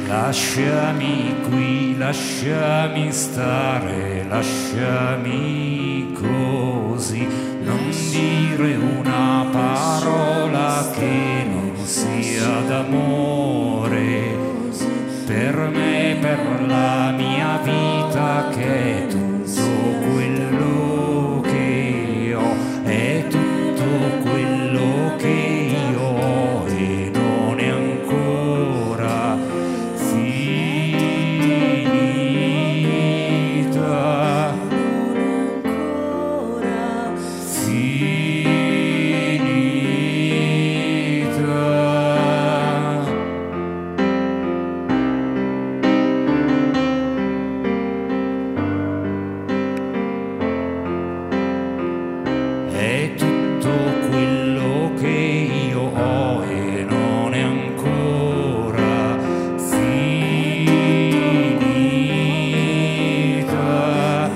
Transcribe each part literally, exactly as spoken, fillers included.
Lasciami qui, lasciami stare, lasciami così, non dire una parola che non sia d'amore, per me, per la mia vita, che è tutto quello che ho, è tutto quello che io ho e non è ancora finita, finita. È tutto quello che io ho e non è ancora finita,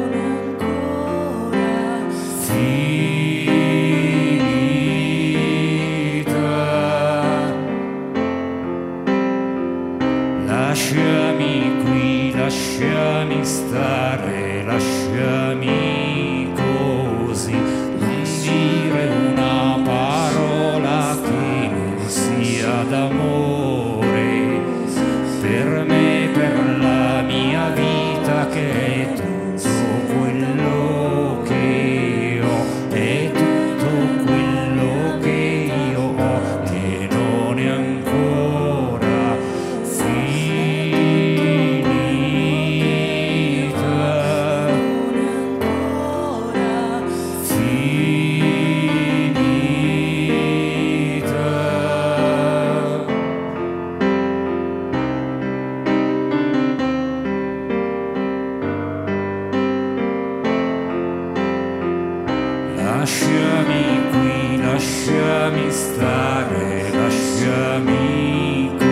finita. Lasciami qui, lasciami stare, lasciami così, non dire una parola che non sia d'amore, per me, per la mia vita, che è tutto quello che ho, è tutto quello che io ho e non è ancora finita, finita. Lasciami qui, lasciami stare, lasciami